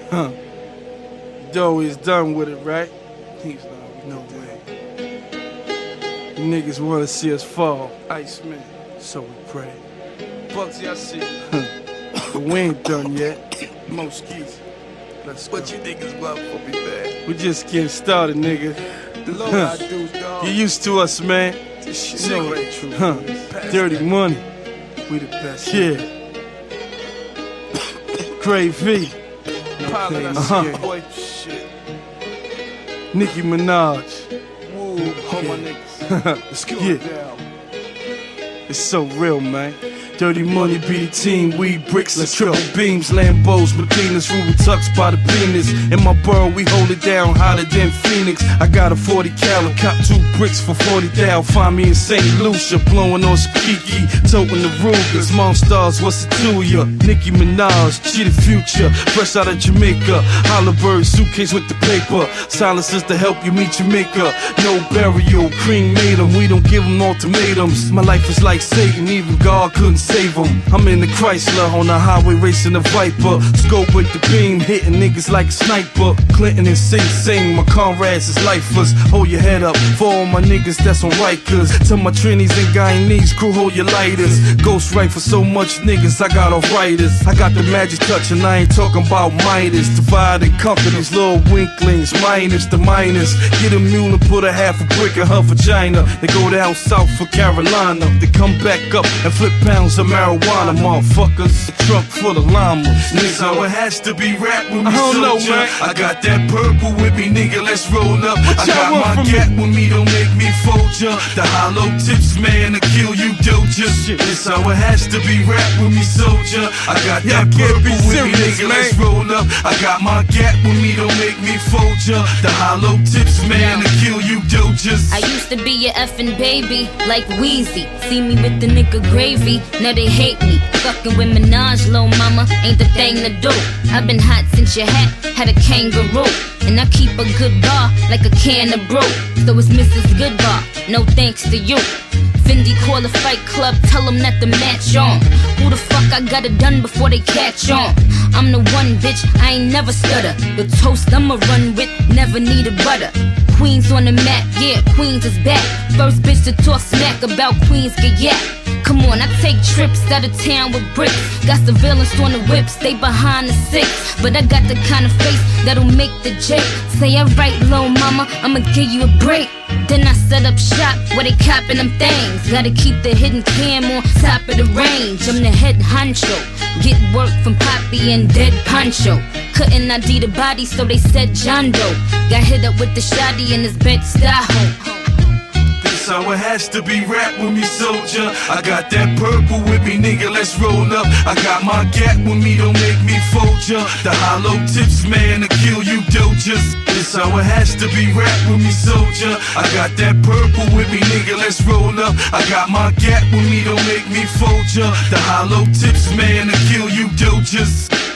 Huh. Doe is done with it, right? He's not, no way. You niggas wanna see us fall, Iceman, so we pray. Bugsy, I see it. But we ain't done yet. Moskies. Let's go. What you niggas want for me, man? We just getting started, nigga. The Lord I do, dog. You used to us, man. This shit You know ain't true. Huh. Dirty that. money. We the best. Yeah. Great V. Pilot, I Uh-huh. see it, boy. Shit. Nicki Minaj. Woo, hold my niggas. Let's go Yeah. down. It's so real, man. Dirty money be the team, weed bricks and triple beams, Lambos, Medinas, Ruby tucks by the penis. In my borough, we hold it down hotter than Phoenix. I got a 40 cal, cop 2 bricks for 40 thou. Find me in St. Lucia, blowing on Skiki, toting the Rugers. Mom stars, what's it to ya? Nicki Minaj, she the future, fresh out of Jamaica. Hollabird, suitcase with the paper. Silences to help you meet your maker. No burial, crematum, we don't give them ultimatums. My life is like Satan, even God couldn't save him. I'm in the Chrysler on the highway racing the Viper. Scope with the beam, hitting niggas like a sniper. Clinton and Sing, my comrades is lifers. Hold your head up for all my niggas that's on Rikers. Tell my Trinis and Guyanese crew, hold your lighters. Ghost right for so much niggas, I got arthritis. I got the magic touch and I ain't talking about Midas. Divide and conquer these little winklings, minus the minus. Get a mule and put a half a brick in her vagina. They go down south for Carolina. They come back up and flip pounds of marijuana, motherfuckers. A trunk full of llamas. This how it has to be rap with me, I don't know, man. I got that purple with me, nigga, let's roll up. I got my gat with me, don't make me fold ya. The hollow tips, man, to kill you, doja. This how it has to be rap with me, soldier. I got that purple with me, nigga, let's roll up. I got my gat with me, don't make me fold ya. The hollow tips, man, to kill you, dojas. I used to be your effing baby, like Wheezy. See me with the nigga gravy, now they hate me. Fucking with Minaj, lil' mama, ain't the thing to do. I've been hot since your hat had a kangaroo. And I keep a good bar, like a can of brew. So it's Mrs. Goodbar, no thanks to you. Fendi call the Fight Club, tell them that the match on. Who the fuck I got it done before they catch on? I'm the one bitch, I ain't never stutter. The toast I'ma run with, never needed butter. Queens on the map, yeah, Queens is back. First bitch to talk smack about Queens get yak. Come on, I take trips out of town with bricks. Got surveillance on the whip, stay behind the six. But I got the kind of face that'll make the J say, alright, lil' mama, I'ma give you a break. Then I set up shop where they copping them things. Gotta keep the hidden cam on top of the range. I'm the head honcho. Get work from Poppy and Dead Poncho. Couldn't ID the body, so they said John Doe. Got hit up with the shotty in his bed style. How it has to be rap with me, soldier. I got that purple with me, nigga, let's roll up. I got my gat with me, don't make me fold ya. The hollow tips, man, to kill you, dojas. This how it has to be rap with me, soldier. I got that purple with me, nigga, let's roll up. I got my gat with me, don't make me fold ya. The hollow tips, man, to kill you, dojas.